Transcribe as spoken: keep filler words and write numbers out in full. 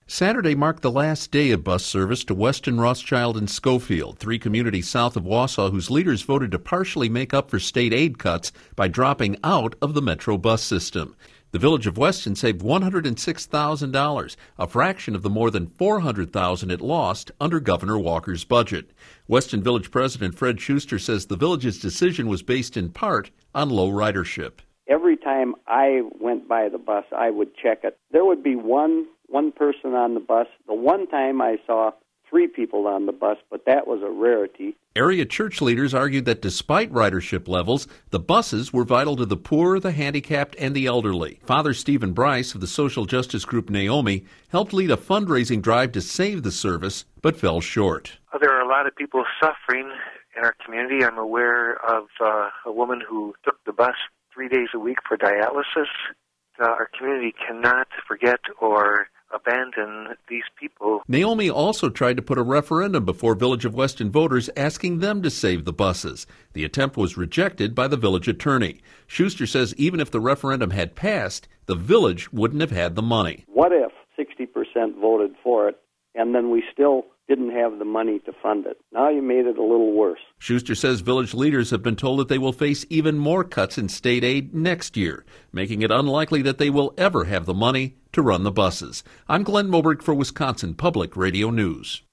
Saturday marked the last day of bus service to Weston, Rothschild, and Schofield, three communities south of Wausau whose leaders voted to partially make up for state aid cuts by dropping out of the Metro bus system. The village of Weston saved one hundred six thousand dollars, a fraction of the more than four hundred thousand dollars it lost under Governor Walker's budget. Weston Village President Fred Schuster says the village's decision was based in part on low ridership. Every time I went by the bus, I would check it. There would be one one person on the bus. The one time I saw three people on the bus, but that was a rarity. Area church leaders argued that despite ridership levels, the buses were vital to the poor, the handicapped, and the elderly. Father Stephen Bryce of the social justice group Naomi helped lead a fundraising drive to save the service, but fell short. There are a lot of people suffering in our community. I'm aware of uh, a woman who took the bus three days a week for dialysis. Uh, our community cannot forget or abandon these people. Naomi also tried to put a referendum before Village of Weston voters asking them to save the buses. The attempt was rejected by the village attorney. Schuster says even if the referendum had passed, the village wouldn't have had the money. What if sixty percent voted for it and then we still didn't have the money to fund it? Now you made it a little worse. Schuster says village leaders have been told that they will face even more cuts in state aid next year, making it unlikely that they will ever have the money to run the buses. I'm Glenn Moberg for Wisconsin Public Radio News.